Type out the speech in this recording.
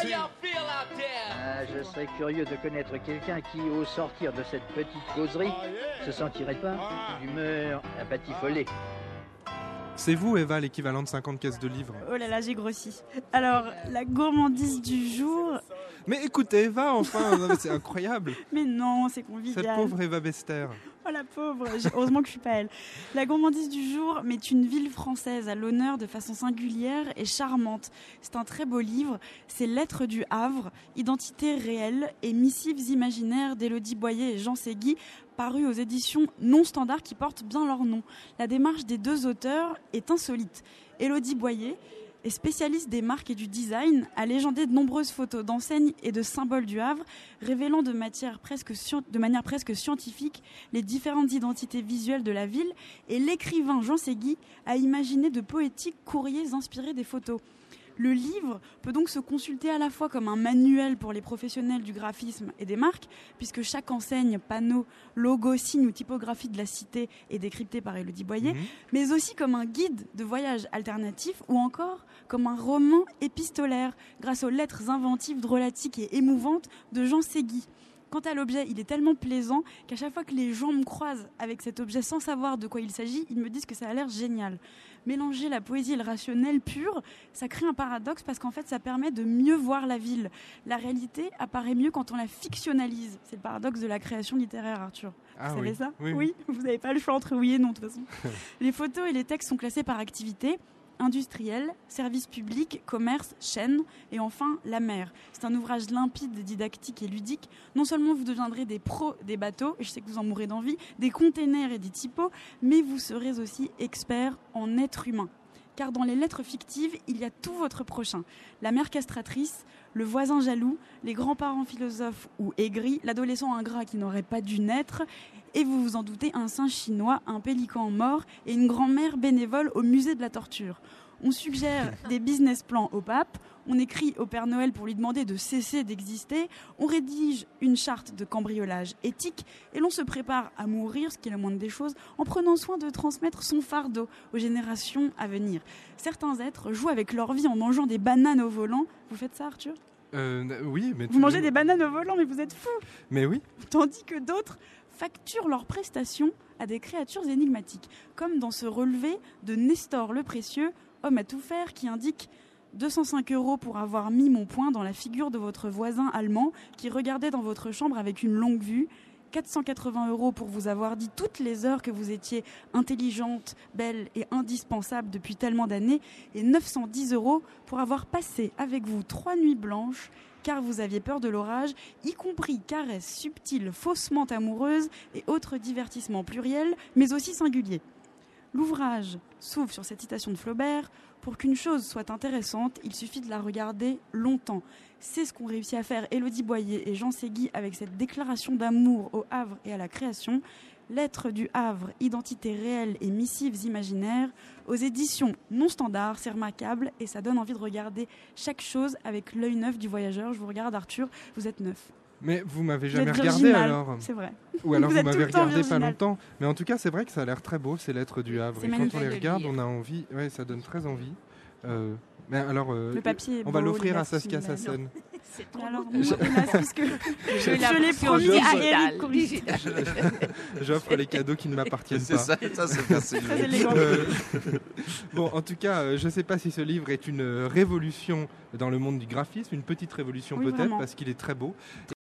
Je serais curieux de connaître quelqu'un qui, au sortir de cette petite causerie, se sentirait pas d'humeur à batifoler. C'est vous, Eva, l'équivalent de 50 caisses de livres. Oh là là, j'ai grossi. Alors, la gourmandise du jour... Mais écoutez, Eva, enfin, non, mais c'est incroyable. Mais non, c'est convivial. Cette pauvre Eva Bester. Oh la pauvre, heureusement que je suis pas elle. La gourmandise du jour met une ville française à l'honneur de façon singulière et charmante. C'est un très beau livre, c'est Lettres du Havre, identité réelle et missives imaginaires d'Élodie Boyer et Jean Ségui, paru aux éditions non standards qui portent bien leur nom. La démarche des deux auteurs est insolite. Élodie Boyer est spécialiste des marques et du design, a légendé de nombreuses photos d'enseignes et de symboles du Havre, révélant de manière presque scientifique les différentes identités visuelles de la ville, et l'écrivain Jean Ségui a imaginé de poétiques courriers inspirés des photos. Le livre peut donc se consulter à la fois comme un manuel pour les professionnels du graphisme et des marques, puisque chaque enseigne, panneau, logo, signe ou typographie de la cité est décryptée par Élodie Boyer, mais aussi comme un guide de voyage alternatif ou encore comme un roman épistolaire grâce aux lettres inventives, drôlatiques et émouvantes de Jean Ségui. Quant à l'objet, il est tellement plaisant qu'à chaque fois que les gens me croisent avec cet objet sans savoir de quoi il s'agit, ils me disent que ça a l'air génial. Mélanger la poésie et le rationnel pur, ça crée un paradoxe parce qu'en fait, ça permet de mieux voir la ville. La réalité apparaît mieux quand on la fictionnalise. C'est le paradoxe de la création littéraire, Arthur. Vous savez ça ? Oui, vous n'avez pas le choix entre oui et non, de toute façon. Les photos et les textes sont classés par activité. Industriel, service public, commerce, chaîne et enfin la mer. C'est un ouvrage limpide, didactique et ludique. Non seulement vous deviendrez des pros des bateaux, et je sais que vous en mourrez d'envie, des containers et des typos, mais vous serez aussi expert en être humain. Car dans les lettres fictives, il y a tout votre prochain. La mère castratrice, le voisin jaloux, les grands-parents philosophes ou aigris, l'adolescent ingrat qui n'aurait pas dû naître, et vous vous en doutez, un singe chinois, un pélican mort et une grand-mère bénévole au musée de la torture. On suggère des business plans au pape, on écrit au Père Noël pour lui demander de cesser d'exister, on rédige une charte de cambriolage éthique et l'on se prépare à mourir, ce qui est la moindre des choses, en prenant soin de transmettre son fardeau aux générations à venir. Certains êtres jouent avec leur vie en mangeant des bananes au volant. Vous faites ça, Arthur ? Oui, mais... Vous mangez des bananes au volant, mais vous êtes fous ! Mais oui. Tandis que d'autres facturent leurs prestations à des créatures énigmatiques, comme dans ce relevé de Nestor le Précieux, homme à tout faire, qui indique 205 € pour avoir mis mon poing dans la figure de votre voisin allemand qui regardait dans votre chambre avec une longue vue, 480 € pour vous avoir dit toutes les heures que vous étiez intelligente, belle et indispensable depuis tellement d'années, et 910 € pour avoir passé avec vous 3 nuits blanches car vous aviez peur de l'orage, y compris caresses subtiles, faussement amoureuses et autres divertissements pluriels, mais aussi singuliers. L'ouvrage s'ouvre sur cette citation de Flaubert. Pour qu'une chose soit intéressante, il suffit de la regarder longtemps. C'est ce qu'ont réussi à faire Élodie Boyer et Jean Ségui avec cette déclaration d'amour au Havre et à la création. Lettres du Havre, identité réelle et missives imaginaires, aux éditions non standards, c'est remarquable et ça donne envie de regarder chaque chose avec l'œil neuf du voyageur. Je vous regarde, Arthur, vous êtes neuf. Mais vous m'avez jamais êtes regardé virginal, alors. C'est vrai. Ou alors vous m'avez regardé virginal. pas longtemps. Mais en tout cas, c'est vrai que ça a l'air très beau, ces lettres du Havre. C'est Et quand magnifique on les regarde, on a envie. Ouais, ça donne très envie. Mais alors, le papier est on va beau, l'offrir les à Saskia lettres, Sassen. C'est trop alors, puisque je l'ai promis à Eric Courrier. J'offre les cadeaux qui ne m'appartiennent pas. Ça c'est facile. Très élégant. Bon, en tout cas, je ne sais pas si ce livre est une révolution dans le monde du graphisme, une petite révolution Oui, peut-être, vraiment. parce qu'il est très beau.